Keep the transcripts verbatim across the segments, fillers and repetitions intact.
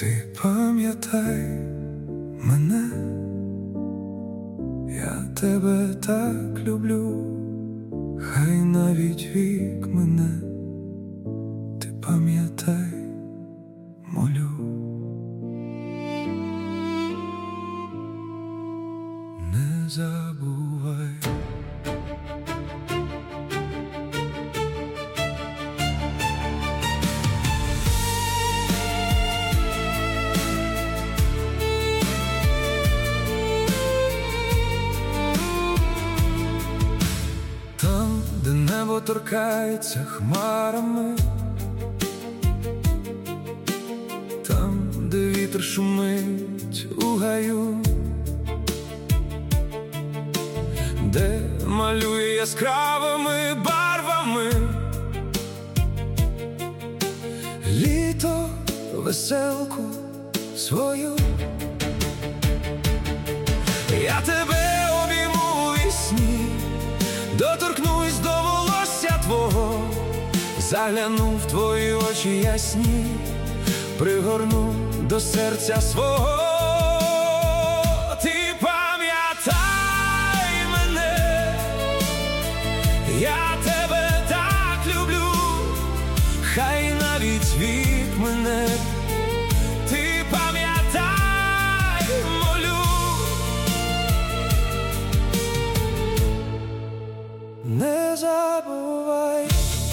Ти пам'ятай мене, я тебе так люблю, хай навіть вік мене. Ти пам'ятай, молю. Не забувай. Там, де небо торкається хмарами, там, де вітер шумить у гаю, де малює яскравими барвами літо веселку свою. Я тебе обійму у вісні, доторкнусь до волосся твого, загляну в твої очі ясні, пригорну до серця свого. Ти пам'ятай мене, я тебе так люблю, хай навіть вік мене. Ти пам'ятай, молю. Не забувай.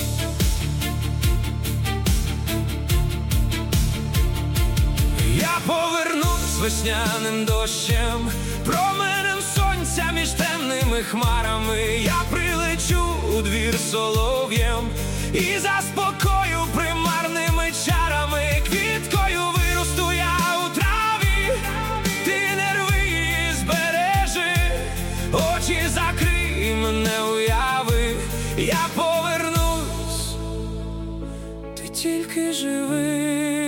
Я повернусь весняним дощем, променем сонця між темними хмарами. Я прилечу у двір солов'єм і заспокою примарними чарами. Квіткою виросту я у траві, ти нерви її збережи, очі закрий, мене уяви. Я повернусь, ти тільки живи.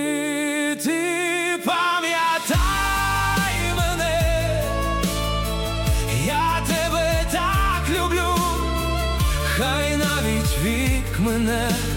Ти пам'ятай мене, я тебе так люблю, хай навіть вік мене.